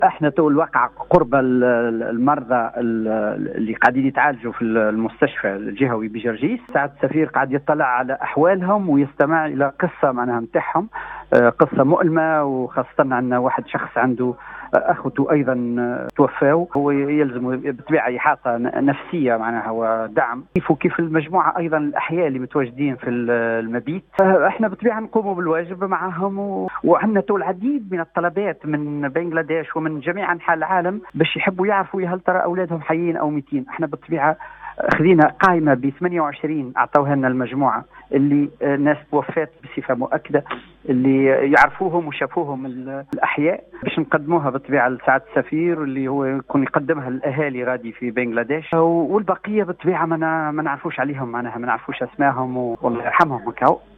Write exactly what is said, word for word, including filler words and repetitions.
احنا تو الواقع قرب ال- ال- المرضى ال- اللي قاعدين يتعالجوا في المستشفى الجهوي بجرجيس. سعادة السفير قاعد يطلع على احوالهم ويستمع الى قصه معناها نتاعهم، آه، قصه مؤلمه، وخاصه عندنا واحد شخص عنده اخوته ايضا توفاوا، هو يلزم بطبيعه احاطه نفسيه معناها ودعم، كيف وكيف المجموعه ايضا الاحياء اللي متواجدين في المبيت. فاحنا بطبيعه نقوم بالواجب معهم، و... وعندنا تو العديد من الطلبات من بنغلاديش ومن جميع انحاء العالم باش يحبوا يعرفوا هل ترى اولادهم حيين او ميتين. احنا بالطبيعه خذينا قائمه ب ثمانية وعشرين اعطوها لنا المجموعه اللي ناس توفات بصفه مؤكده، اللي يعرفوهم وشافوهم الاحياء، باش نقدموها بالطبيعه لسعاده السفير اللي هو يكون يقدمها للاهالي غادي في بنغلاديش. والبقيه بالطبيعه ما ما نعرفوش عليهم، معناها ما نعرفوش اسمائهم، والله يرحمهم هكاو.